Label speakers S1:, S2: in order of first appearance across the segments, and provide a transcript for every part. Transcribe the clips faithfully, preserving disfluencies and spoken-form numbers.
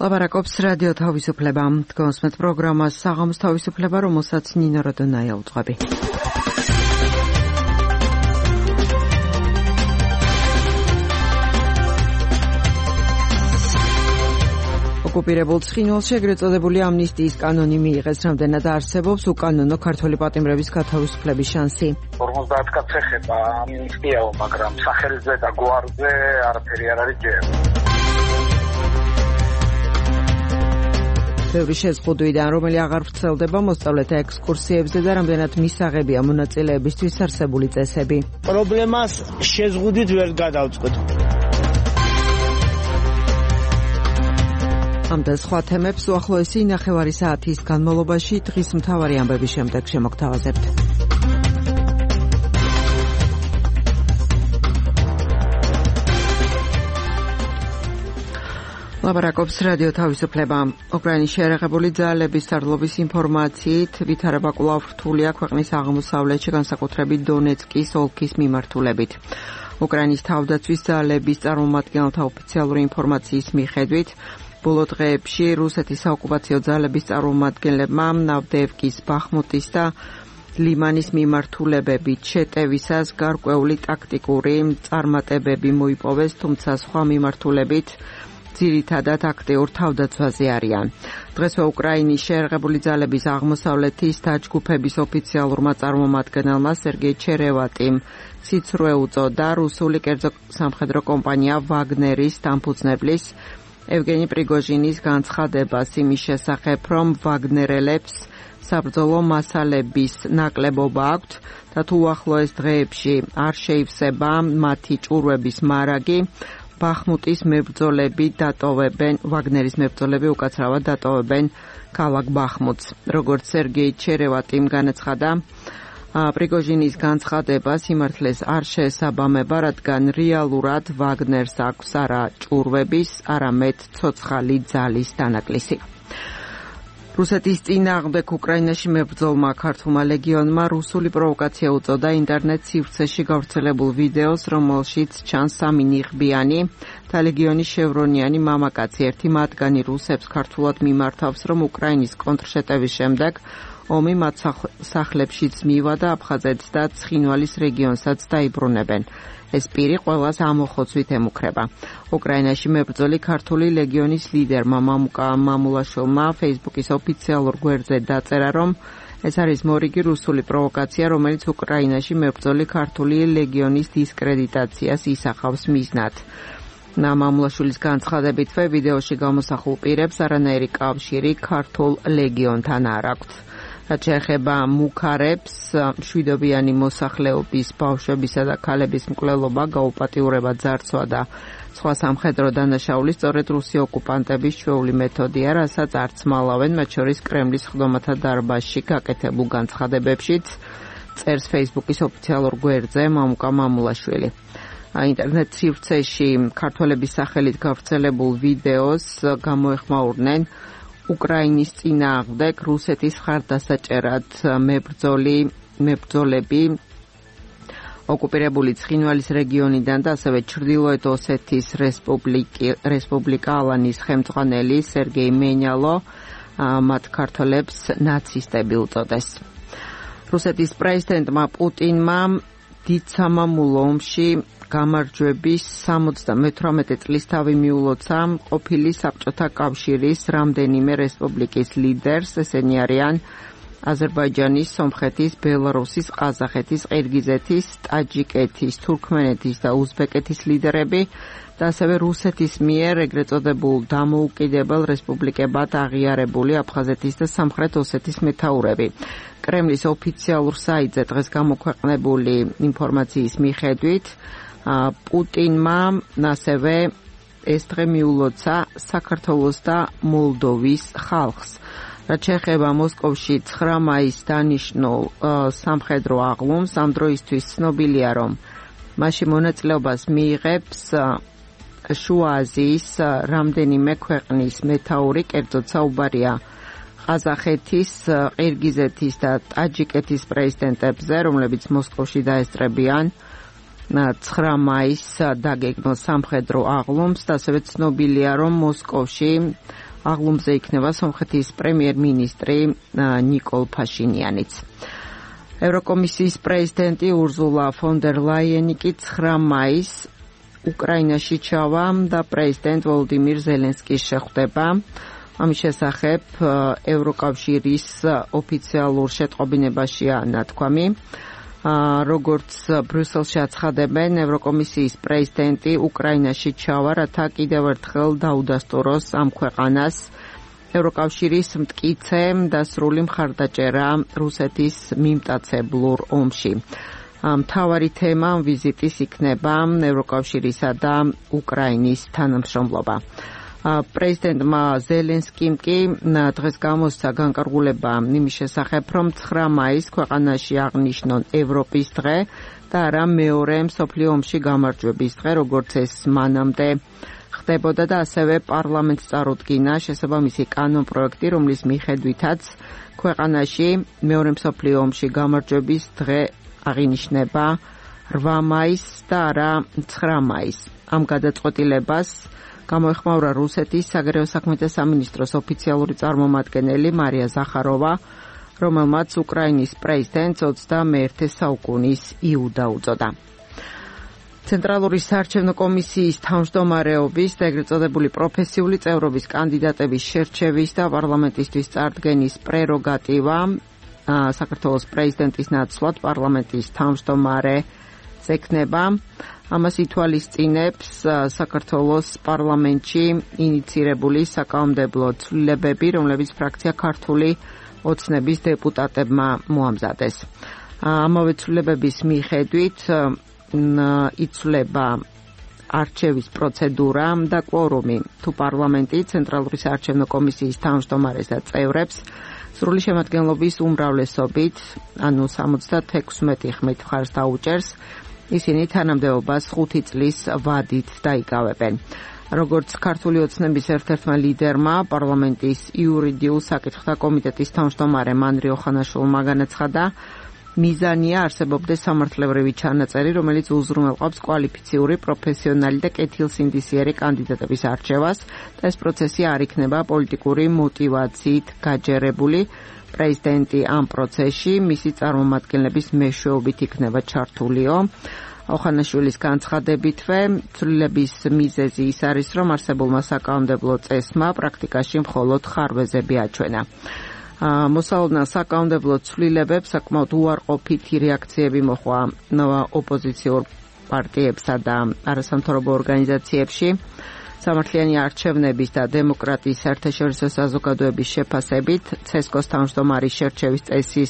S1: ლაპარაკობს რადიო თავისუფლება. დგომს met პროგრამას საღამოს თავისუფლება, რომელსაც ნინო როდონაია უძღვები. ოკუპირებულ ცხინვალში ეგრეთ წოდებული ამნისტიის კანონი მიიღეს, რამდენად არსებობს უკანონო ქართველი პატიმრების გათავისუფლების შანსი.
S2: ორმოცდაათ კაცს ეხება ამნისტიაო, მაგრამ სახელზე და გვარზე არაფერი არ არის ჯერ.
S1: ბევრი შეზღუდვიდან, რომელი აღარ ვრცელდება მოსწავლეთა ექსკურსიებზე და რამდენად მისაღებია მონაწილეებისთვის არსებული წესები.
S3: პრობლემას შეზღუდვით ვერ გადავწყვეტ.
S1: ამ და სხვა თემებს უახლოესი ნახევარი საათის განმავლობაში დღის მთავარი ამბების შემდეგ შემოგთავაზებთ. ლაპარაკობს რადიო თავისუფლება. უკრაინის შეერაღებული ძალების სარდლობის ინფორმაციით, ვითარება კვლავ რთულია ქვეყნის აღმოსავლეთში, განსაკუთრებით დონეცკის ოლქის მიმართულებით. უკრაინის თავდაცვის ძალების წარმომადგენელთა ოფიციალური ინფორმაციის მიხედვით, ბოლო დღეებში რუსეთის საოკუპაციო ძალების წარმომადგენლებმა ნავდევკის, ბახმუტის და ლიმანის მიმართულებებით შეტევისას გარკვეული ტაქტიკური წარმატებები მოიპოვეს, თუმცა სხვა მიმართულებით ძირითადად აქტიურ თავდაცვაზე არიან. დღესვე უკრაინის შეერაღებული ძალების აღმოსავლეთის დაჯგუფების ოფიციალურმა წარმომადგენელმა სერგეი ჩერევატიმ სიცრუე უწოდა რუსული კერძო სამხედრო კომპანია ვაგნერის დამფუძნებლის ევგენი პრიგოჟინის განცხადებას იმის შესახებ, რომ ვაგნერელებს საბრძოლო მასალების ნაკლებობა აქვთ და თუ უახლოეს დღეებში არ შეივსება მათი ჭურვების მარაგი, ბახმუტის მებრძოლები დატოვებენ, ვაგნერის მებრძოლები უკაცრავად დატოვებენ ქალაქ ბახმუტს. როგორც სერგეი ჩერევატიმ განაცხადა, პრიგოჟინის განცხადება სიმართლეს არ შეესაბამება, რადგან რეალურად ვაგნერს აქვს არა ჭურვების, არამედ ცოცხალი ძალის დანაკლისი. რუსეთის წინააღმდეგ უკრაინაში მებრძოლმა ქართულმა ლეგიონმა რუსული პროვოკაცია უწოდა ინტერნეტ სივრცეში გავრცელებულ ვიდეოს, რომელშიც ჩანს სამი ნიღბიანი და ლეგიონის შევრონიანი მამაკაცი. ერთი მათგანი რუსებს ქართულად მიმართავს, რომ უკრაინის კონტრშეტევის შემდეგ ომი მათ სახლებშიც მივა და აფხაზეთს და ცხინვალის რეგიონსაც დაიბრუნებენ. ეს პირი ყველას ამოხოცვით ემუქრება. უკრაინაში მებრძოლი ქართული ლეგიონის ლიდერმა მამუკა მამულაშვილმა ფეისბუქის ოფიციალურ გვერდზე დაწერა, რომ ეს არის მორიგი რუსული პროვოკაცია, რომელიც უკრაინაში მებრძოლი ქართული ლეგიონის დისკრედიტაციას ისახავს მიზნად. მამულაშვილის განცხადებითვე ვიდეოში გამოსახულ პირებს არანაირი კავშირი ქართულ ლეგიონთან არ აქვთ. რაც შეეხება მუქარებს, მშვიდობიანი მოსახლეობის ბავშვებისა და ქალების მკვლელობა, გაუპატიურება, ძარცვა და სხვა სამხედრო დანაშაული სწორედ რუსი ოკუპანტების ჩვეული მეთოდია, რასაც არც მალავენ, მათ შორის კრემლის ხდომათა დარბაზში გაკეთებულ განცხადებებშიც, წერს ფეისბუქის ოფიციალურ გვერდზე მამუკა მამულაშვილი. ინტერნეტ სივრცეში ქართველების სახელით გავრცელებულ ვიდეოს გამოეხმაურნენ უკრაინის წინააღმდეგ რუსეთის მხარდასაჭერად მებრძოლი მებრძოლები ოკუპირებული ცხინვალის რეგიონიდან და ასევე ჩრდილოეთ ოსეთის რესპუბლიკა ალანის ხელმძღვანელი სერგეი მენიალო მათ ქართველებს ნაცისტები უწოდეს. რუსეთის პრეზიდენტმა პუტინმა დიდსამამულო ომში გამარჯვების სამოცდამეთვრამეტე წლის თავი მიულოცა ყოფილი საბჭოთა კავშირის რამდენიმე რესპუბლიკის ლიდერს, ესენი არიან აზერბაიჯანის, სომხეთის, ბელარუსის, ყაზახეთის, ყირგიზეთის, ტაჯიკეთის, თურქმენეთის და უზბეკეთის ლიდერები და ასევე რუსეთის მიერ ეგრეთ წოდებულ დამოუკიდებელ რესპუბლიკებად აღიარებული აფხაზეთის და სამხრეთ ოსეთის მეთაურები. კრემლის ოფიციალურ საიტზე დღეს გამოქვეყნებული ინფორმაციის მიხედვით, პუტინმა ასევე ეს დღე მიულოცა საქართველოს და მოლდოვის ხალხს. რაც შეეხება მოსკოვში ცხრა მაისს დანიშნულ სამხედრო აღლუმს, ამ დროისთვის ცნობილია, რომ მასში მონაწილეობას მიიღებს შუა აზიის რამდენიმე ქვეყნის მეთაური, კერძოდ საუბარია ყაზახეთის, ყირგიზეთის და ტაჯიკეთის პრეზიდენტებზე, რომლებიც მოსკოვში დაესწრებიან ცხრა მაისს დაგეგმილ სამხედრო აღლუმს და ასევე ცნობილია, რომ მოსკოვში აღლუმზე იქნება სომხეთის პრემიერ-მინისტრი ნიკოლ ფაშინიანიც. ევროკომისიის პრეზიდენტი ურზულა ფონ დერ ლაიენი კი ცხრა მაისს უკრაინაში ჩავა და პრეზიდენტ ვოლოდიმირ ზელენსკის შეხვდება. ამის შესახებ ევროკავშირის ოფიციალურ შეტყობინებაშია ნათქვამი. როგორც ბრიუსელში აცხადებენ, ევროკომისიის პრეზიდენტი უკრაინაში ჩავა, რათა კიდევ ერთხელ დაუდასტუროს ამ ქვეყანას ევროკავშირის მტკიცე და სრული მხარდაჭერა რუსეთის მიმტაცებლურ ომში. მთავარი თემა ვიზიტის იქნება ევროკავშირისა და უკრაინის თანამშრომლობა. პრეზიდენტმა ზელენსკიმ კი დღეს გამოსცა განკარგულება იმის შესახებ, რომ ცხრა მაისს ქვეყანაში აღნიშნონ ევროპის დღე და არა მეორე მსოფლიო ომში გამარჯვების დღე, როგორც ეს მანამდე ხდებოდა და ასევე პარლამენტს წარუდგინა შესაბამისი კანონპროექტი, რომლის მიხედვითაც ქვეყანაში მეორე მსოფლიო ომში გამარჯვების დღე აღინიშნება რვა მაისს და არა ცხრა მაისს. ამ გადაწყვეტილებას გამოეხმაურა რუსეთის საგარეო საქმეთა სამინისტროს ოფიციალური წარმომადგენელი მარია ზახაროვა, რომელმაც უკრაინის პრეზიდენტს ოცდამეერთე საუკუნის იუდა უწოდა. ცენტრალური საარჩევნო კომისიის თავმჯდომარეობის და ეგრეთ წოდებული პროფესიული წევრობის კანდიდატების შერჩევის და პარლამენტისთვის წარდგენის პრეროგატივა საქართველოს პრეზიდენტის ნაცვლად პარლამენტის თავმჯდომარე ექნება. ამას ითვალისწინებს საქართველოს პარლამენტში ინიცირებული საკანონმდებლო ცვლილებები, რომლებიც ფრაქცია ქართული ოცნების დეპუტატებმა მოამზადეს. ამავე ცვლილებების მიხედვით იცვლება არჩევის პროცედურა და კვორუმი, თუ პარლამენტი ცენტრალური საარჩევნო კომისიის თავმჯდომარეს და წევრებს სრული შემადგენლობის უმრავლესობით, ანუ სამოცდათექვსმეტი ხმით მხარს დაუჭერს, ისინი თანამდებობას ხუთი წლის ვადით დაიკავებენ. როგორც ქართული ოცნების ერთ-ერთმა ლიდერმა, პარლამენტის იურიდიულ საკითხთა კომიტეტის თავმჯდომარემ ანრი ოხანაშვილმა განაცხადა, მიზანია არსებობდეს სამართლებრივი ჩანაწერი, რომელიც უზრუნველყოფს კვალიფიციური, პროფესიონალი და კეთილსინდისიერი კანდიდატების არჩევას და ეს პროცესი არ იქნება პოლიტიკური მოტივაციით გაჯერებული. პრეზიდენტი ამ პროცესში მისი წარმომადგენლების მეშვეობით იქნება ჩართულიო. ოხანაშვილის განცხადებითვე, ცვლილების მიზეზი ის არის, რომ არსებულმა საკანონმდებლო წესმა პრაქტიკაში მხოლოდ ხარვეზები აჩვენა. მოსალოდნელ საკანონმდებლო ცვლილებებს საკმაოდ უარყოფითი რეაქციები მოჰყვა ოპოზიციურ პარტიებსა და არასამთავრობო ორგანიზაციებში. სამართლიანი არჩევნების და დემოკრატიის საერთაშორისო საზოგადოების შეფასებით ცესკოს თავმჯდომარის შერჩევის წესის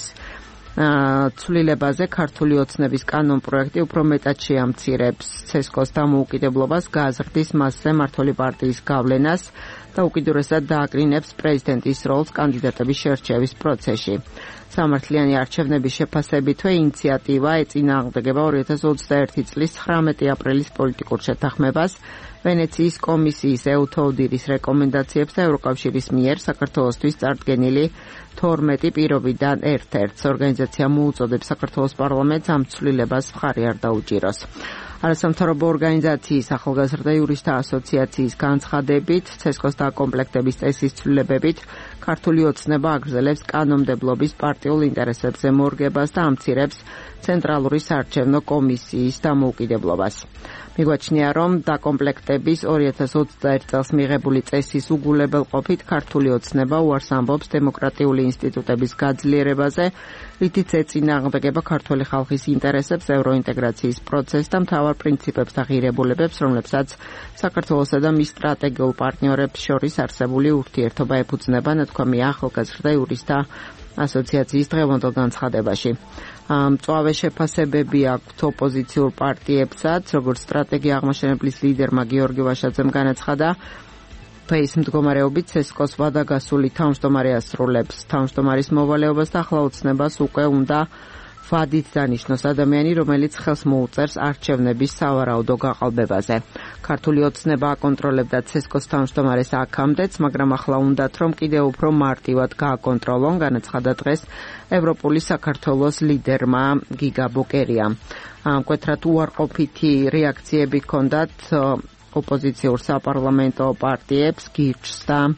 S1: ცვლილებაზე ქართული ოცნების კანონპროექტი უფრო მეტად შეამცირებს ცესკოს დამოუკიდებლობას, გააზრდის მასზე მმართველი პარტიის გავლენას და უკიდურესად დააკრინებს პრეზიდენტის როლს კანდიდატების შერჩევის პროცესში. სამართლიანი არჩევნების შეფასებითვე ინიციატივა ეწინააღმდეგება ორი ათას ოცდაერთი წლის ცხრამეტი აპრილის პოლიტიკურ შეთანხმებას, ვენეციის კომისიის ეუთოდირის რეკომენდაციებს და ევროკავშირის მიერ საქართველოსთვის წარდგენილი თორმეტი პირობიდან ერთ-ერთს. ორგანიზაცია მოუწოდებს საქართველოს პარლამენტს ამ ცვლილებას მხარი არ დაუჭიროს. არასამთავრობო ორგანიზაციის ახალგაზრდა იურისტთა ასოციაციის განცხადებით, ცესკოს დაკომპლექტების წესის ცვლილებებით ქართული ოცნება აგრძელებს კანონმდებლობის პარტიულ ინტერესებზე მორგებას და ამცირებს ცენტრალური საარჩევნო კომისიის დამოუკიდებლობას. მიგვაჩნია, რომ დაკომპლექტების ორი ათას ოცდაერთ წელს მიღებული წესის უგულებელყოფით ქართული ოცნება უარს ამბობს დემოკრატიული ინსტიტუტების გაძლიერებაზე, რითიც ეწინააღმდეგება ქართული ხალხის ინტერესებს, ევროინტეგრაციის პროცესს და მთავარ პრინციპებს და ღირებულებებს, რომლებსაც საქართველოსა და მის სტრატეგიულ პარტნიორებს შორის არსებული ურთიერთობა ეფუძნება, ნათქვამია ახალგაზრდა იურისტთა ასოციაციის დღევანდელ განცხადებაში. მწვავე შეფასებები აქვთ ოპოზიციურ პარტიებსაც, როგორც სტრატეგია აღმაშენებლის ლიდერმა გიორგი ვაშაძემ განაცხადა, ფეის მდგომარეობით ცესკოს ვადაგასული თავმჯდომარე ასრულებს თავმჯდომარის მოვალეობას და ახლა ოცნებას უკვე უნდა ვადით დანიშნოს ადამიანი, რომელიც ხელს მოუწერს არჩევნების სავარაუდო გაყალბებაზე. ქართული ოცნება აკონტროლებდა ცესკოს თავმჯდომარეს აქამდეც, მაგრამ ახლა უნდათ, რომ კიდევ უფრო მარტივად გააკონტროლონ, განაცხადა დღეს ევროპული საქართველოს ლიდერმა გიგა ბოკერიამ. მკვეთრად უარყოფითი რეაქციები ჰქონდათ ოპოზიციურ საპარლამენტო პარტიებს, გირჩს და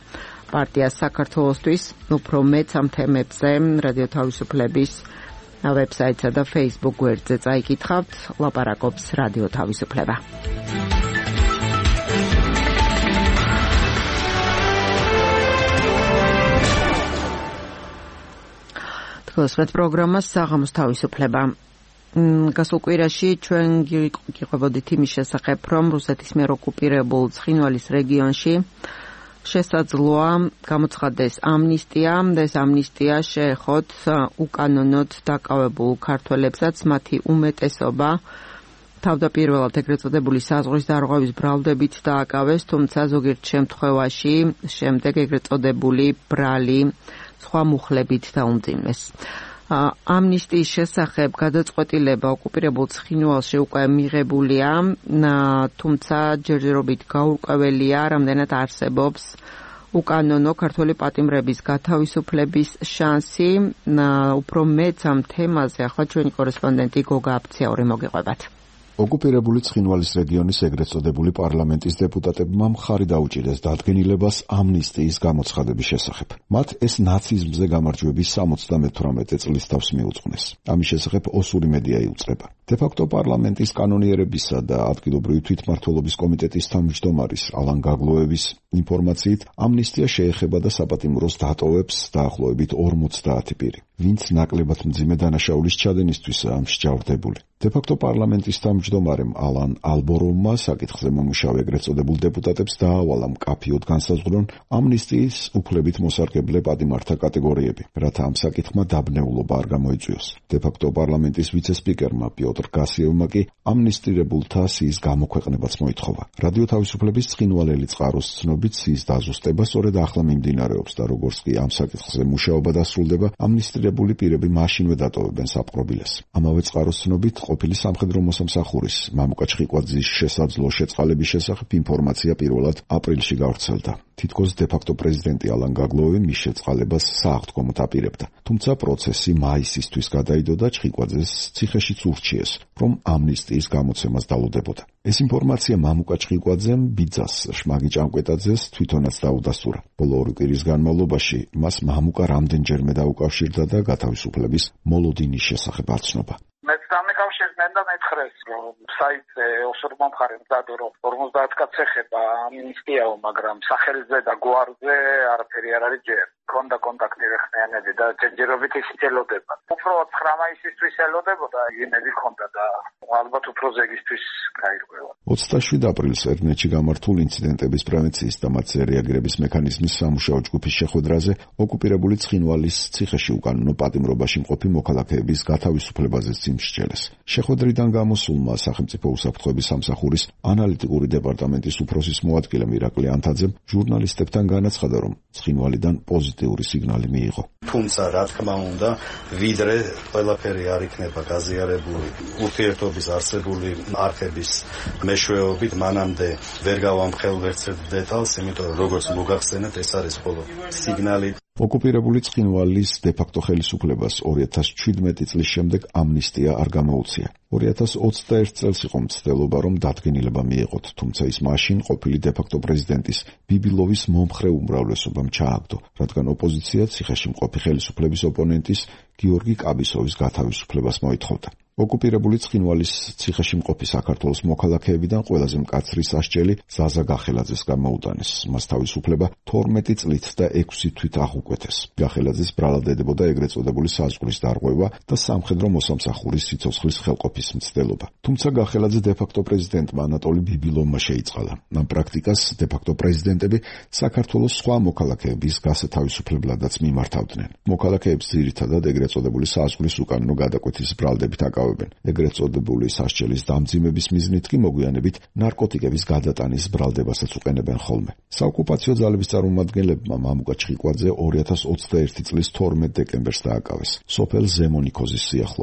S1: პარტია საქართველოსთვის. უფრო მეც ამ თემებზე რადიო თავისუფლების ვებსაიტსა და Facebook გვერდზე წაიკითხავთ. ლაპარაკობს რადიო თავისუფლება. თქოსმეთ პროგრამას საღამოს თავისუფლება. გასულ კვირაში ჩვენ გიყვებოდით იმის შესახებ, რომ რუსეთის მიერ ოკუპირებულ ცხინვალის რეგიონში შესაძლოა გამოცხადდეს ამნისტია და ეს ამნისტია შეეხოთ უკანონოდ დაკავებულ ქართველებსაც, მათი უმეტესობა თავდაპირველად ეგრეთ წოდებული საზღვრის დარღვევის ბრალდებით დააკავეს, თუმცა ზოგიერთ შემთხვევაში შემდეგ ეგრეთ წოდებული ბრალი სხვა მუხლებით დაუმძიმეს. ამნისტიის შესახებ გადაწყვეტილება ოკუპირებულ ცხინვალში უკვე მიღებულია, თუმცა ჯერჯერობით გაურკვეველია, რამდენად არსებობს უკანონო ქართველი პატიმრების გათავისუფლების შანსი. უფრო მეც ამ თემაზე ახლა ჩვენი კორესპონდენტი გოგა აფციაური მოგიყვებათ.
S4: ოკუპირებული ცხინვალის რეგიონის ეგრეთ წოდებული პარლამენტის დეპუტატებმა მხარი დაუჭირეს დადგენილებას ამნისტიის გამოცხადების შესახებ. მათ ეს ნაციზმზე გამარჯვების სამოცდამეთვრამეტე წლის თავს მიუძღვნეს. ამის შესახებ ოსური მედია იუწყება. დე-ფაქტო პარლამენტის კანონიერებისა და ადგილობრივი თვითმმართველობის კომიტეტის თავმჯდომარის ალან გაგლოევის ინფორმაციით, ამნისტია შეეხება და საპატიმროს დატოვებს დაახლოებით ორმოცდაათი პირი, ვინც ნაკლებად მძიმე დანაშაულის ჩადენისთვისაა მსჯავრდებული. დე-ფაქტო პარლამენტის თავმჯდომარემ ალან ალბორომმა საკითხზე მომუშავე ეგრეთ წოდებულ დეპუტატებს დაავალა მკაფიოდ განსაზღვრონ ამნისტიის უფლებით მოსარგებლე პატიმართა კატეგორიები, რათა ამ საკითხმა დაბნეულობა არ გამოიწვიოს. დე-ფაქტო პარლამენტის ვიცე-სპიკერმა პიოტრ გასიევმა კი ამნისტირებულთა სიის გამოქვეყნებაც მოითხოვა. რადიო თავისუფლების ცხინვალელი წყაროს ცნობით, სიის დაზუსტება სწორედ ახლა მიმდინარეობს და როგორც კი ამ საკითხზე მუშაობა დასრულდება, ამნისტირებული პირები მაშინვე დატოვებენ საპყრობილეს. ამავე წყაროს ცნობით, ყოფილი სამხედრო მოსამსახურის მამუკა ჩხიკვაძის შესაძლო შეწყალების შესახებ ინფორმაცია პირველად აპრილში გავრცელდა. თითქოს დე-ფაქტო პრეზიდენტი ალან გაგლოევი მის შეწყალებას სააღდგომოდ აპირებდა. თუმცა პროცესი მაისისთვის გადაიდო და ჩხიკვაძეს ციხეშიც ურჩიეს, რომ ამნისტიის გამოცემას დალოდებოდა. ეს ინფორმაცია მამუკა ჩხიკვაძემ ბიძას შმაგი ჭანკვეტაძეს თვითონაც დაუდასტურა. ბოლო ორი კვირის განმავლობაში მას მამუკა რამდენჯერმე დაუკავშირდა და გათავისუფლების მოლოდინის შესახებ არცნობა.
S2: მეც დამეკავშირდნენ და მეთხრეს, რომ საიტზე ოსურმა მხარემ დადო, რომ ორმოცდაათ კაცს ეხება ამნისტიაო, მაგრამ სახელზე და გვარზე არაფერი არ არის ჯერ. ქონდა კონტაქტი რეხნიანები და ჯერჯერობით ისიც ელოდება. უფრო ცხრა მაისისთვის ელოდებოდა, იმედი ქონდა და ალბათ უფრო ზეგისთვის გაირკვევა.
S4: ოცდაშვიდ აპრილს ერნეთში გამართულ ინციდენტების პრევენციის და მათზე რეაგირების მექანიზმის სამუშაო ჯგუფის შეხვედრაზე ოკუპირებული ცხინვალის ციხეში უკანონო პატიმრობაში მყოფი მოქალაქეების გათავისუფლებაზე სიმსჯელეს. შეხვედრიდან გამოსულმა სახელმწიფო უსაფრთხოების სამსახურის ანალიტიკური დეპარტამენტის უფროსის მოადგილე მირაკლი ანთაძემ ჟურნალისტებთან განაცხადა, რომ ცხინვალიდან პოზიტიური სიგნალი მიიღო.
S5: თუმცა რა თქმა უნდა, ვიდრე ყველაფერი არ იქნება გაზიარებული ურთიერთობის არსებული არხების მეშვეობით, მანამდე ვერ გავამხელ ვერცერთ დეტალს, იმიტომ რომ როგორც მოგახსენეთ, ეს არის მხოლოდ სიგნალი.
S4: ოკუპირებული ცხინვალის დე-ფაქტო ხელისუფლებას ორი ათას ჩვიდმეტი წლის შემდეგ ამნისტია არ გამოუწია. ორი ათას ოცდაერთ წელს იყო მცდელობა, რომ დადგენილება მიეღოთ, თუმცა ის მაშინ ყოფილი დე-ფაქტო პრეზიდენტის ბიბილოვის მომხრე უმრავლესობამ ჩააგდო, რადგან ოპოზიცია ციხეში მყოფი ხელისუფლების ოპონენტის გიორგი კაბისოვის გათავისუფლებას მოითხოვდა. ოკუპირებული ცხინვალის ციხეში მყოფი საქართველოს მოქალაქეებიდან ყველაზე მკაცრი სასჯელი ზაზა გახელაძეს გამოუტანეს. მას თავისუფლება თორმეტი წლით და ექვსი თვით აღუკვეთეს. გახელაძეს ბრალად ედებოდა ეგრეთ წოდებული საზღვრის დარღვევა და სამხედრო მოსამსახურის სიცოცხლის ხელყოფის მცდელობა. თუმცა გახელაძე დე-ფაქტო პრეზიდენტმა ანატოლი ბიბილოვმა შეიწყალა. ამ პრაქტიკას დე-ფაქტო პრეზიდენტები საქართველოს სხვა მოქალაქეების გასათავისუფლებლადაც მიმართავდნენ. მოქალაქეებს ძირითადად ეგრეთ წოდებული საზღვრის უკანონო გადაკვეთის ბრალდებით აკავებდნენ. ეგრეთ წოდებული სასჯელის დამძიმების მიზნით კი მოგვიანებით ნარკოტიკების გადატანის ბრალდებასაც უყენებენ ხოლმე. საოკუპაციო ძალების წარმომადგენლებმა მამუკა ჩხიკვაძე ორი ათას ოცდაერთი წლის თორმეტ დეკემბერს დააკავეს, სოფელ ზემონიქოზის სიახლოვეს.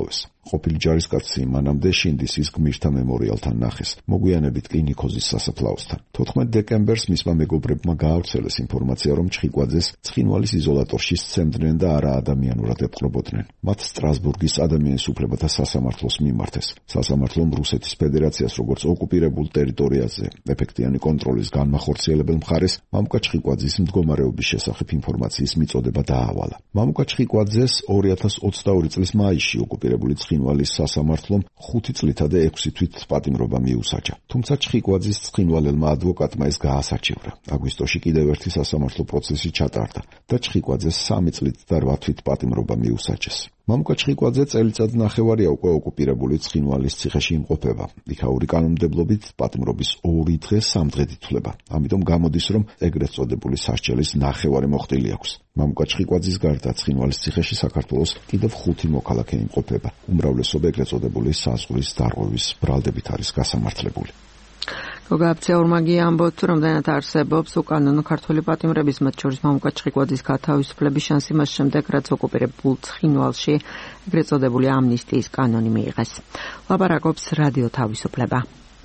S4: ყოფილი ჯარისკაცი მანამდე შინდისის გმირთა მემორიალთან ნახეს, მოგვიანებით კი ნიქოზის სასაფლაოსთან. თოთხმეტ დეკემბერს მისმა მეგობრებმა გაავრცელეს ინფორმაცია, რომ ჩხიკვაძეს ცხინვალის იზოლატორში სცემდნენ და არა ადამიანურად ეპყრობოდნენ. მათ სტრასბურგის ადამიანის უფლებათა სასამართლოს მიმართეს. სასამართლომ რუსეთის ფედერაციას როგორც ოკუპირებულ ტერიტორიაზე ეფექტიანი კონტროლის განმახორციელებელ მხარეს მამუკა ჩხიკვაძის მდგომარეობის შესახებ ინფორმაციის მიწოდება დაავალა. მამუკა ჩხიკვაძეს ორი ათას ოცდაორი წლის მაისში ოკუპირებული ცხინვალის სასამართლომ ხუთი წლითა და ექვსი თვით პატიმრობა მიუსაჯა. თუმცა ჩხიკვაძის ცხინვალელმა ადვოკატმა ეს გაასარჩევრა. აგვისტოში კიდევ ერთი სასამართლო პროცესი ჩატარდა და ჩხიკვაძეს სამი წლით და რვა თვით პატიმრობა მიუსაჯეს. მამუკა ჩხიკვაძე წელიწად ნახევარია უკვე ოკუპირებული ცხინვალის ციხეში იმყოფება. იქაური კანონმდებლობით პატიმრობის ორი დღე სამ დღედ ითვლება. ამიტომ გამოდის, რომ ეგრეთ წოდებული სასჯელის ნახევარი მოხდილი აქვს. მამუკა ჩხიკვაძის გარდა ცხინვალის ციხეში საქართველოს კიდევ ხუთი მოქალაქე იმყოფება. უმრავლესობა ეგრეთ წოდებული საზღვრის დარღვევის ბრალდებით არის გასამართლებული.
S1: გოგაბცე ორმაგი ამბობთ, რომ რამდენად არსებობს უკანონო ქართული პატიმრების, მათ შორის მამუკა ჩხიკვაძის გათავისუფლების შანსი მას შემდეგ, რაც ოკუპირებულ ცხინვალში ეგრეთ წოდებული ამნისტიის კანონი მიიღეს. ლაპარაკობს რადიო თავისუფლება.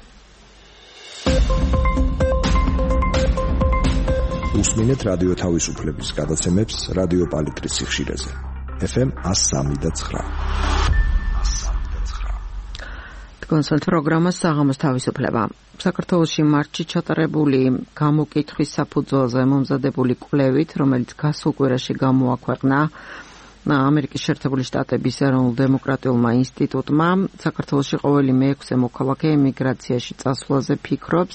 S6: უსმინეთ რადიო თავისუფლების გადაცემებს რადიო პალიტრის სიხშირეზე. ეფ ემ one oh three point nine.
S1: კონსულტ პროგრამა საღამოს თავისუფლება. საქართველოში მარტში ჩატარებული გამოკითხვის საფუძველზე მომზადებული კვლევით, რომელიც გასულ კვირაში გამოაქვეყნა ამერიკის შეერთებული შტატების ეროვნულ დემოკრატიულმა ინსტიტუტმა, საქართველოში ყოველი მეექვსე მოქალაქე ემიგრაციაში წასვლაზე ფიქრობს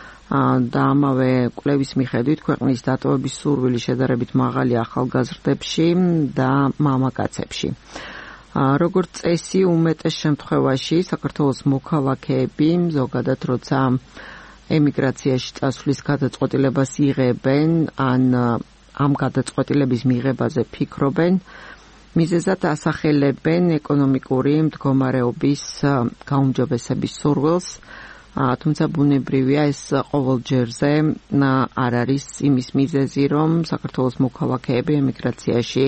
S1: და ამავე კვლევის მიხედვით ქვეყნის დატოვების სურვილი შედარებით მაღალი ახალგაზრდებში და მამაკაცებში. როგორც წესი, უმეტეს შემთხვევაში საქართველოს მოქალაქეები ზოგადად როცა ემიგრაციაში წასვლის გადაწყვეტილებას იღებენ, ან ამ გადაწყვეტილების მიღებაზე ფიქრობენ, მიზეზად ასახელებენ ეკონომიკური მდგომარეობის გაუმჯობესების სურვილს, თუმცა ბუნებრივია ეს ყოველ ჯერზე არ არის იმის მიზეზი, რომ საქართველოს მოქალაქეები ემიგრაციაში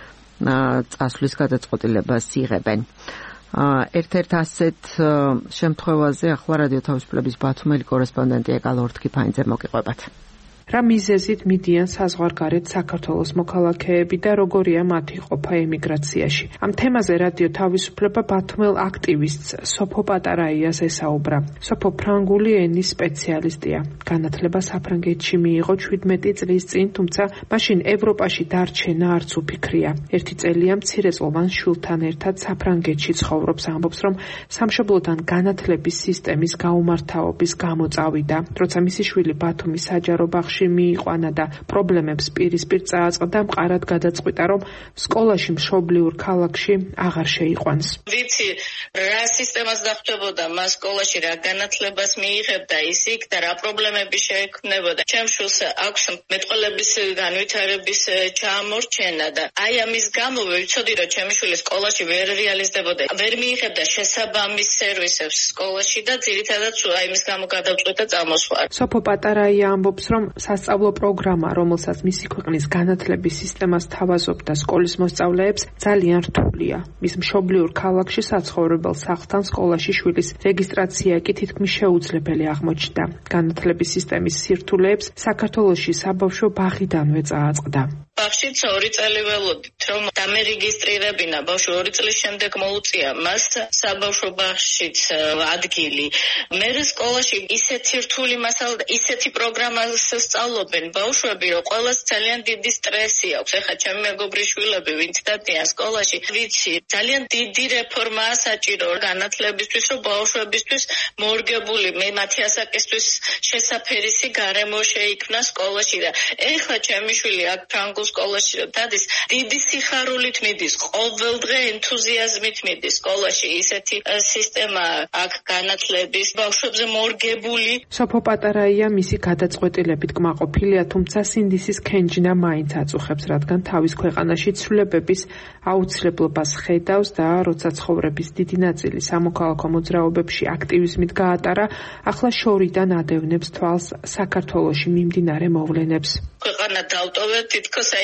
S1: წასვლის გადაწყვეტილებას იღებენ. ერთ-ერთ ასეთ შემთხვევაზე ახლა რადიო თავისუფლების ბათუმელი კორესპონდენტი ეკალ ორთქიფანიძე მოგიყვებათ.
S7: რა მიზეზით მიდიან საზღვარგარეთ საქართველოს მოქალაქეები და როგორია მათი ყოფა ემიგრაციაში. ამ თემაზე რადიო თავისუფლება ბათუმელ აქტივისტს სოფო პატარაიას ესაუბრა. სოფო ფრანგული ენის სპეციალისტია. განათლება საფრანგეთში მიიღო შვიდმეტი წლის წინ, თუმცა მაშინ ევროპაში დარჩენა არც უფიქრია. ერთი წელია მცირეწლოვან შვილთან ერთად საფრანგეთში ცხოვრობს, ამბობს, რომ სამშობლოდან განათლების სისტემის გაუმართავობის გამო წავიდა. როცა მისი შვილი ბათუმის საჯარო ბაღში მიიყვანა და პრობლემებს პირისპირ წააწყდა, მყარად გადაწყვიტა, რომ სკოლაში მშობლიურ ქალაქში აღარ შეიყვანს.
S8: ვიცი რა სისტემას დახვდებოდა მას სკოლაში, რა განათლებას მიიღებდა ის იქ და რა პრობლემები შეექმნებოდა. ჩემ შვილს აქვს მეტყველების განვითარების ჩამორჩენა და აი ამის გამო ვიცოდი, რომ ჩემი შვილი სკოლაში ვერ რეალიზდებოდა, ვერ მიიღებდა შესაბამის სერვისებს სკოლაში და ძირითადად აი ამის გამო გადავწყვიტა წამოსვლა.
S7: სოფო პატარაია ამბობს, რომ სასწავლო პროგრამა, რომელსაც მისი ქვეყნის განათლების სისტემას თავაზობდა სკოლის მოსწავლეებს, ძალიან რთულია. მის მშობლიურ ქალაქში საცხოვრებელ სახლთან სკოლაში შვილის რეგისტრაცია კი თითქმის შეუძლებელი აღმოჩნდა. განათლების სისტემის სირთულეებს საქართველოში საბავშვო ბაღიდანვე წააწყდა.
S8: ბაღშიც ორი წელი ველოდით, რომ დამერეგისტრირებინა ბავშვი ორი წლის შემდეგ მოუწია მას საბავშვო ბაღშიც ადგილი. მე სკოლაში ისეთი რთული მასალა და ისეთი პროგრამას სწავლობენ ბავშვები, რომ ყველას ძალიან დიდი სტრესი აქვს. ეხლა ჩემი მეგობრის შვილები, ვინც დადიან სკოლაში, ვიცი, ძალიან დიდი რეფორმაა საჭირო განათლებისთვის, რომ ბავშვებისთვის მორგებული, მე მათი ასაკისთვის შესაფერისი გარემო შეიქმნა სკოლაში და ეხლა ჩემი შვილი აქ ფრანგულ სკოლაში დადის, დიდი სიხარულით მიდის, ყოველდღე ენთუზიაზმით მიდის სკოლაში. ისეთი სისტემა აქ განათლების ბავშვებზე მორგებული.
S7: სოფო პატარაია მისი გადაწყვეტილებით კმაყოფილია, თუმცა სინდისის ქენჯნა მაინც აწუხებს, რადგან თავის ქვეყანაში ცვლილებების აუცილებლობას ხედავს და როცა ცხოვრების დიდი ნაწილი სამოქალაქო მოძრაობებში აქტივიზმით გაატარა, ახლა შორიდან ადევნებს თვალს საქართველოში მიმდინარე მოვლენებს.
S8: ქვეყანა დავტოვეთ, თითქოს აი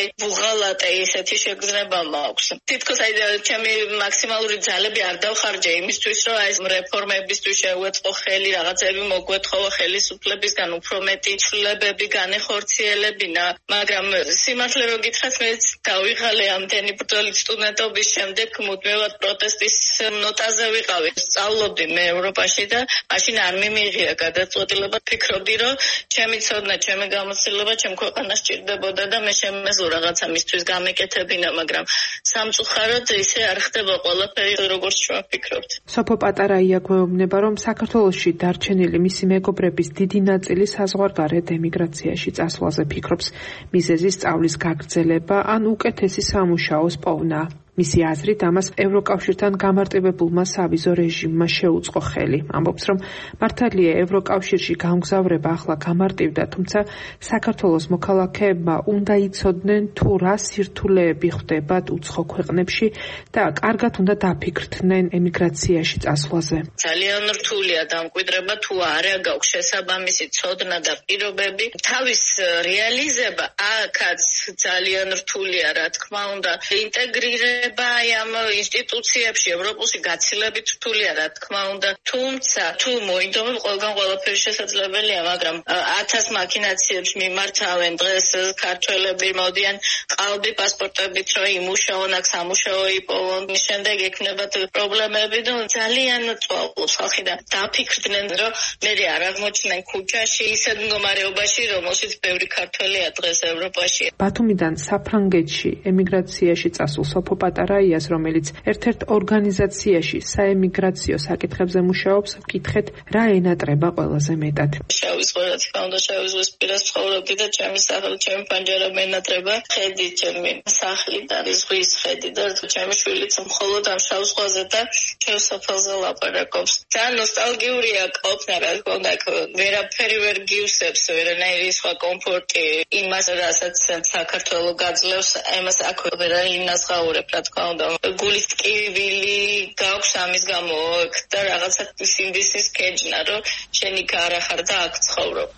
S8: ვუღალატე ესეთი შეგრძნება მაქვს. თითქოს აი ჩემი მაქსიმალური ძალები არ დავხარჯე იმისთვის, რომ აი რეფორმებისთვის შევეწყო ხელი, რაღაცები მოგვეთხოვა ხელისუფლებისგან, უფრო მეტი ცვლილებები განეხორციელებინა, მაგრამ სიმართლე რომ გითხრათ, მე დავიღალე ამდენი ბრძოლით სტუდენტობის შემდეგ მუდმივად პროტესტის ნოტაზე ვიყავი. სწავლობდი მე ევროპაში და მაშინ არ მიმიღია გადაწყვეტილება. ფიქრობდი, რომ ჩემი ცოდნა, ჩემი გამოცდილება ჩემ ქვეყანას სჭირდებოდა და მე შემეძლო რაღაცა მისთვის გამეკეთებინა, მაგრამ სამწუხაროდ ისე არ ხდება ყველაფერი, როგორც ჩვენ ვფიქრობთ.
S7: სოფო პატარაია გვეუბნება, რომ საქართველოში დარჩენილი მისი მეგობრების დიდი ნაწილი საზღვარგარეთ ემიგრაციაში წასვლაზე ფიქრობს. მიზეზი სწავლის გაგრძელება ან უკეთესი სამუშაოს პოვნა. მისი აზრით, ამას ევროკავშირთან გამარტივებულმა სავიზო რეჟიმმა შეუწყო ხელი. ამბობს, რომ მართალია ევროკავშირში გამგზავრება ახლა გამარტივდა, თუმცა საქართველოს მოქალაქეებმა უნდა იცოდნენ თუ რა სირთულეები ხდებათ უცხო ქვეყნებში და კარგად უნდა დაფიქრდნენ ემიგრაციაში წასვლაზე.
S8: ძალიან რთულია დამკვიდრება, თუ არა გაქვს შესაბამისი ცოდნა და პირობები. თავის რეალიზება აქაც ძალიან რთულია, რა თქმა უნდა. ინტეგრირება აი ამ ინსტიტუციებში ევროპულში გაცილებით რთულია, რა თქმა უნდა. თუმცა თუ მოინდომებ, ყველგან ყველაფერი შესაძლებელია, მაგრამ ათას მაქინაციებს მიმართავენ დღეს ქართველები მოდიან ყალბი პასპორტებით, რომ იმუშაონ, აქ სამუშაო იპოვონ, შემდეგ ექნებათ პრობლემები და ძალიან წვალობს ხალხი და დაფიქრდნენ, რომ მე არ აღმოჩნდნენ ქუჩაში ისეთ მდგომარეობაში, რომელშიც ბევრი ქართველია დღეს ევროპაში.
S7: ბათუმიდან საფრანგეთში ემიგრაციაში წასულ სოფო პატარაიას, რომელიც ერთ-ერთ ორგანიზაციაში საემიგრაციო საკითხებზე მუშაობს, ვკითხეთ, რა ენატრება ყველაზე მეტად.
S8: შავი ზღვა, რა თქმა უნდა, შავი ზღვის პირას ცხოვრობდი და ჩემი სახლი, ჩემი პანჯარა მენატრება, ხედი ჩემი სახლი და ზღვის ხედი და ჩემი შვილიც მხოლოდ ამ შავ ზღვაზე და ჩემ სოფელზე ლაპარაკობს. ძალიან ნოსტალგიურია ყოფნა, რა თქმა უნდა, ვერაფერი ვერ გივსებს, ვერანაირი სხვა კომფორტი იმას, რასაც საქართველო გაძლევს, ამას აქ ვერ ინასხაურებ, რა თქმა უნდა. გულის ტკივილი გაქვს ამის გამო და რაღაცა სინდისის კეჯნა, რომ შენი კარა ხარ და აქ ცხოვრობ.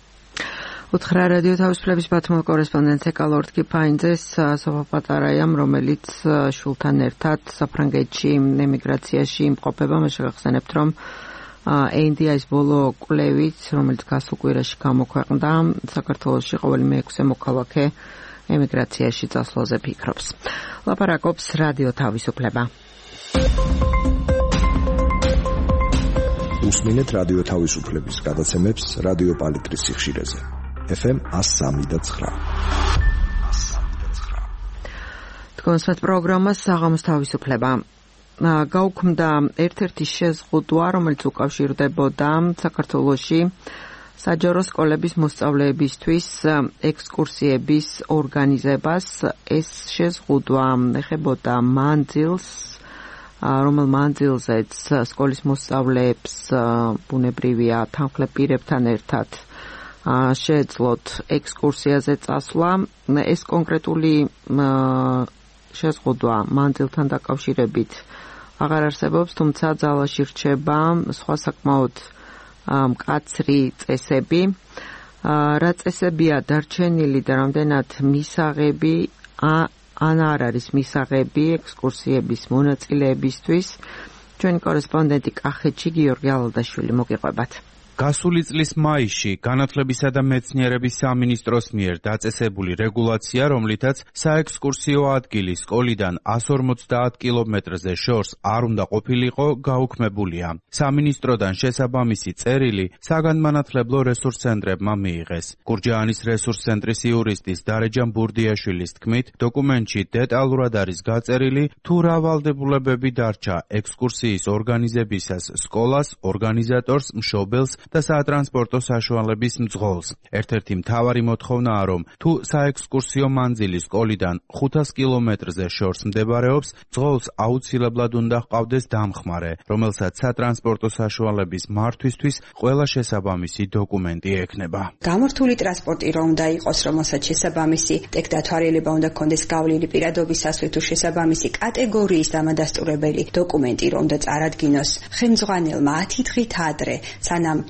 S1: უთხრა რადიო თავისუფლების ბათუმელ კორესპონდენტს ეკალორდ კიფაინძეს სოფო პატარაიამ, რომელიც შულთან ერთად საფრანგეთში ემიგრაციაში იმყოფება. მე შეგახსენებთ, რომ ეი ენ დი აის ბოლო კვლევით, რომელიც გასულ კვირაში გამოქვეყნდა, საქართველოში ყოველი მეექვსე მოქალაქე ემიგრაციაში წასვლაზე ფიქრობს. ლაპარაკობს რადიო თავისუფლება.
S6: უსმინეთ რადიო თავისუფლების გადაცემებს რადიო პალიტრის სიხშირეზე. ეფ ემ one oh three და nine.
S1: თქვენსმეთ პროგრამა საღამოს თავისუფლება. გაუქმდა ერთ-ერთი შეზღუდვა, რომელიც უკავშირდებოდა საქართველოში საჯარო სკოლების მოსწავლეებისთვის ექსკურსიების ორგანიზებას. ეს შეზღუდვა ეხებოდა მანძილს, რომელ მანძილზეც სკოლის მოსწავლეებს ბუნებრივია თანხლებ პირებთან ერთად შეეძლოთ ექსკურსიაზე წასვლა. ეს კონკრეტული შეზღუდვა მანძილთან დაკავშირებით აღარ არსებობს, თუმცა ძალაში რჩება სხვა საკმაოდ მკაცრი წესები. რა წესებია დარჩენილი და რამდენად მისაღები ან არ არის მისაღები ექსკურსიების მონაწილეებისთვის, ჩვენი კორესპონდენტი კახეთში გიორგი ალადაშვილი მოგიყვებათ.
S9: გასული წლის მაისში განათლებისა და მეცნიერების სამინისტროს მიერ დაწესებული რეგულაცია, რომლითაც საექსკურსიო ადგილი სკოლიდან one hundred forty კილომეტრზე შორს არ უნდა ყოფილიყო, გაუქმებულია. სამინისტროდან შესაბამისი წერილი საგანმანათლებლო რესურს ცენტრებმა მიიღეს. გურჯაანის რესურს ცენტრის იურისტის დარეჯან ბურდიაშვილის თქმით, დოკუმენტში დეტალურად არის გაწერილი, თუ რა ვალდებულებები დარჩა ექსკურსიის ორგანიზებისას სკოლას, ორგანიზატორს, მშობელს და სატრანსპორტო საშუალების მძღოლს. ერთ-ერთი მთავარი მოთხოვნაა, რომ თუ საექსკურსიო მანძილი სკოლიდან ხუთას კილომეტრზე შორს მდებარეობს, მძღოლს აუცილებლად უნდა ჰყავდეს დამხმარე, რომელსაც სატრანსპორტო საშუალების მართვისთვის ყველა შესაბამისი დოკუმენტი ექნება.
S10: გამორთული ტრანსპორტი რომ უნდა იყოს, რომელსაც შესაბამისი ტექდათვალიერება უნდა კონდეს გავლილი პირადობისასვე თუ შესაბამისი კატეგორიის დამადასტურებელი დოკუმენტი რომ უნდა წარადგინოს ხელმძღვანელმა ათი დღით ადრე, სანამ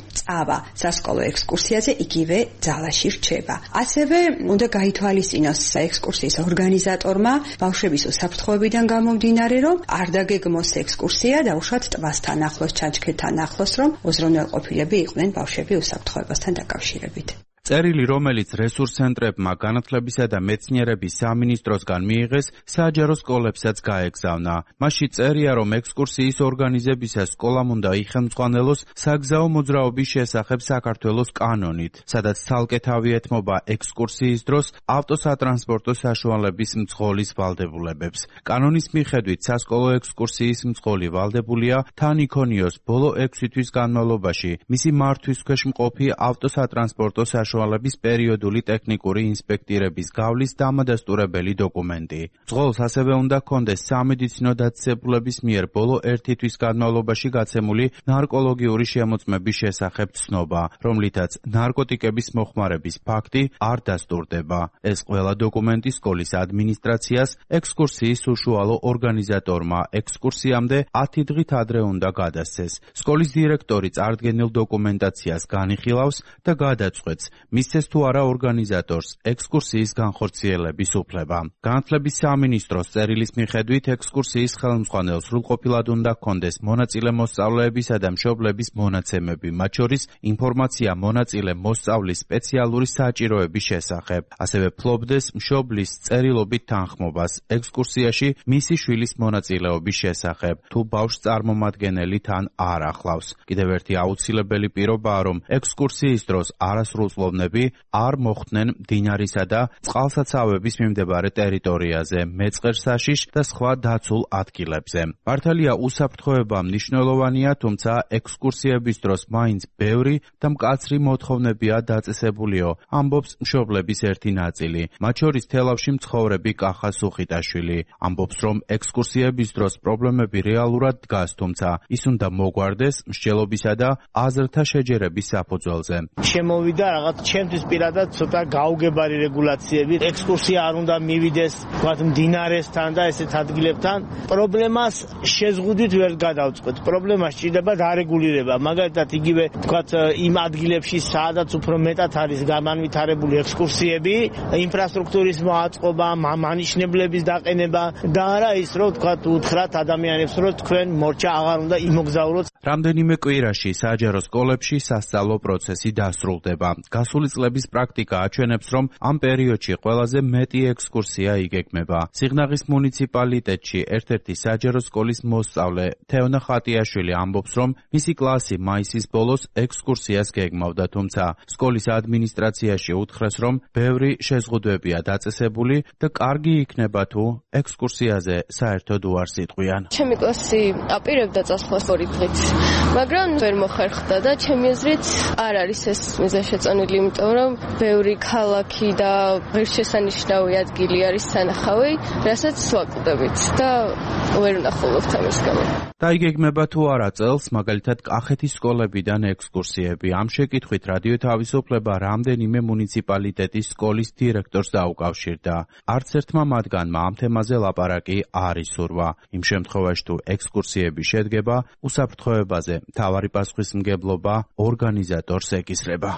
S10: წავა სასკოლო ექსკურსიაზე, იგივე ძალაში რჩება. ასევე უნდა გაითვალისწინოს ექსკურსიის ორგანიზატორმა ბავშვების უსაფრთხოებიდან გამომდინარე, რომ არ დაგეგმოს ექსკურსია დაუშვათ ტბასთან ახლოს, ჩანჩქერთან ახლოს, რომ უზრუნველყოფილები იყვნენ ბავშვები უსაფრთხოებასთან დაკავშირებით.
S9: წერილი, რომელიც რესურს ცენტრებმა განათლებისა და მეცნიერების სამინისტროსგან მიიღეს, საჯარო სკოლებსაც გაეგზავნა. მასში წერია, რომ ექსკურსიის ორგანიზებისას სკოლამ უნდა იხელმძღვანელოს საგზაო მოძრაობის შესახებ საქართველოს კანონით, სადაც ცალკე თავი ეთმობა ექსკურსიის დროს ავტოსატრანსპორტო საშუალების მძღოლის ვალდებულებებს. კანონის მიხედვით სასკოლო ექსკურსიის მძღოლი ვალდებულია თან იქონიოს ბოლო ექვსი თვის განმავლობაში მისი მართვის ქვეშ მყოფი ავტოსატრანსპორტო საშუალების პერიოდული ტექნიკური ინსპექტირების გავლის დამადასტურებელი დოკუმენტი. მძღოლს ასევე უნდა ჰქონდეს სამედიცინო დაწესებულების მიერ ბოლო ერთი თვის განმავლობაში გაცემული ნარკოლოგიური შემოწმების შესახებ ცნობა, რომლითაც ნარკოტიკების მოხმარების ფაქტი არ დასტურდება. ეს ყველა დოკუმენტი სკოლის ადმინისტრაციას, ექსკურსიის უშუალო ორგანიზატორმა ექსკურსიამდე ათი დღით ადრე უნდა გადასცეს. სკოლის დირექტორი წარდგენილ დოკუმენტაციას განიხილავს და გადაწყვეტს, მისცეს თუ არა ორგანიზატორს ექსკურსიის განხორციელების უფლება. განათლების სამინისტროს წერილის მიხედვით ექსკურსიის ხელმძღვანელს სრულყოფილად უნდა ჰქონდეს მონაწილე მოსწავლეებისა და მშობლების მონაცემები, მათ შორის ინფორმაცია მონაწილე მოსწავლის სპეციალური საჭიროების შესახებ. ასევე ფლობდეს მშობლის წერილობით თანხმობას ექსკურსიაში მისი შვილის მონაწილეობის შესახებ, თუ ბავშვს წარმომადგენელი თან არ ახლავს. კიდევ ერთი აუცილებელი პირობაა, რომ ექსკურსიის დროს არასრულწლოვნები არ მოხვდნენ მდინარისა და წყალსაცავების მიმდებარე ტერიტორიაზე, მეწყერსაშიშ და სხვა დაცულ ადგილებზე. მართალია უსაფრთხოება მნიშვნელოვანია, თუმცა ექსკურსიების დროს მაინც ბევრი და მკაცრი მოთხოვნებია დაწესებულიო, ამბობს მშობლების ერთი ნაწილი. მათ შორის თელავში მცხოვრები კახა სუხიტაშვილი. ამბობს, რომ ექსკურსიების დროს პრობლემები რეალურად დგას, თუმცა ის უნდა მოგვარდეს მსჯელობისა და აზრთა შეჯერების საფუძველზე.
S3: შემოვიდა რაღაც ჩემთვის პირადად ცოტა გაუგებარი რეგულაციები. ექსკურსია არ უნდა მივიდეს თქვათ მდინარესთან და ესეთ ადგილებთან. პრობლემას შეზღუდვით ვერ გადავწყვეტ. პრობლემა სჭირდება დარეგულირება. მაგალითად, იგივე თქვათ იმ ადგილებში, სადაც უფრო მეტად არის გამანვითარებული ექსკურსიები, ინფრასტრუქტურის მოაწყობა, მანიშნებლების დაყენება და არა ის, რომ თქვათ უთხრათ ადამიანებს, რომ თქვენ მორჩა აღარ უნდა იმოგზაუროთ.
S9: რამდენიმე კვირაში საჯარო სკოლებში სასწავლო პროცესი დასრულდება. გასული წლების პრაქტიკა აჩვენებს, რომ ამ პერიოდში ყველაზე მეტი ექსკურსია იგეგმება. სიღნაღის მუნიციპალიტეტში ერთ-ერთი საჯარო სკოლის მოსწავლე თეონა ხატიაშვილი ამბობს, რომ მისი კლასი მაისის ბოლოს ექსკურსიას გეგმავდა, თუმცა სკოლის ადმინისტრაციაში უთხრეს, რომ ბევრი შეზღუდვებია დაწესებული და კარგი იქნება თუ ექსკურსიაზე საერთოდ უარს იტყვიან.
S11: ჩემი კლასი აპირებდა წასვლას ორი დღით, მაგრამ ვერ მოხერხდა და ჩემი აზრით არ არის ეს მიზანშეწონილი, იმიტომ რომ ბევრი ქალაქი და ღირსშესანიშნავი ადგილი არის სანახავი, რასაც ვაკვდებით და ვერ ვნახულობთ ამის გამო.
S9: დაიგეგმება თუ არა წელს, მაგალითად კახეთის სკოლებიდან ექსკურსიები. ამ შეკითხვით რადიო თავისუფლება რამდენიმე მუნიციპალიტეტის სკოლის დირექტორს დაუკავშირდა. არც ერთმა მათგანმა ამ თემაზე ლაპარაკი არ ისურვა. იმ შემთხვევაში თუ ექსკურსიები შედგება, უსაფრთხოებაზე მთავარი პასუხისმგებლობა ორგანიზატორს ეკისრება.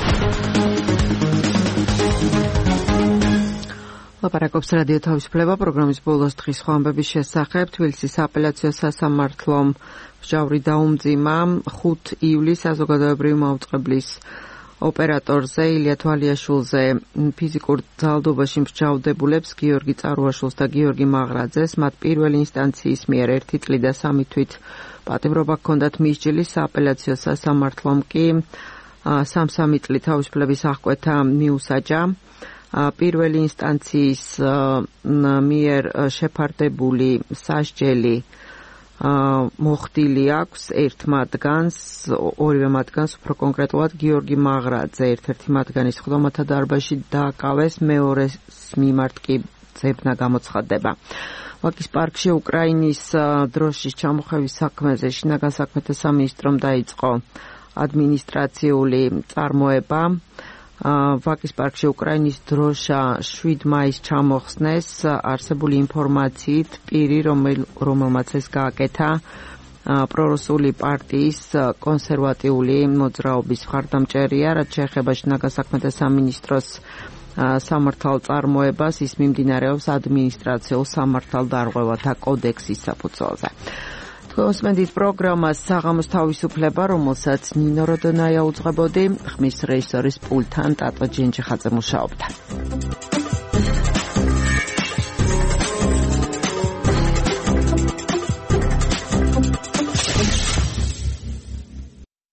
S1: ლაპარაკობს რადიო თავისუფლება პროგრამის ბოლოს დღის სხვა ამბების შესახებ. თბილისის აპელაციო სასამართლომ მსჯავრი დაუმძიმა ხუთი ივლისს საზოგადოებრივი მაუწყებლის ოპერატორზე ილია თვალიაშვილზე ფიზიკურ ძალადობაში მსჯავრდებულებს გიორგი წარუაშვილს და გიორგი მაღრაძეს მათ პირველი ინსტანციის მიერ ერთი წლი და სამი თვით პატიმრობა ჰქონდათ მისჯილი. სააპელაციო სასამართლომ კი სამ-სამი წლი თავისუფლების აღკვეთა მიუსაჯა. პირველი ინსტანციის მიერ შეფარდებული სასჯელი მოხდილი აქვს ერთ მათგანს, ორივე მათგანს უფრო კონკრეტულად გიორგი მაღრაძე ერთ-ერთი მათგანის ხდომათა დარბაზში დააკავეს, მეორეს მიმართ კი ძებნა გამოცხადდება. ვაკის პარკში უკრაინის დროშის ჩამოხევის საქმეზე შინაგან საქმეთა სამინისტრომ დაიწყო ადმინისტრაციული წარმოება. ვაკის პარკში უკრაინის დროშა შვიდ მაისს ჩამოხსნეს არსებული ინფორმაციით პირი, რომელმაც ეს გააკეთა, პრორუსული პარტიის კონსერვატიული მოძრაობის მხარდამჭერია, რაც შეეხება შინაგან საქმეთა სამინისტროს სამართალ წარმოებას, ის მიმდინარეობს ადმინისტრაციულ სამართალდარღვევათა კოდექსის საფუძველზე. Twosmendis პროგრამას საღამოს თავისუფლება, რომელსაც ნინო როდონაია უძღვებოდი, ხმის რეჟისორის პულტთან ტატო ჯენჯიხაძე მუშაობდა.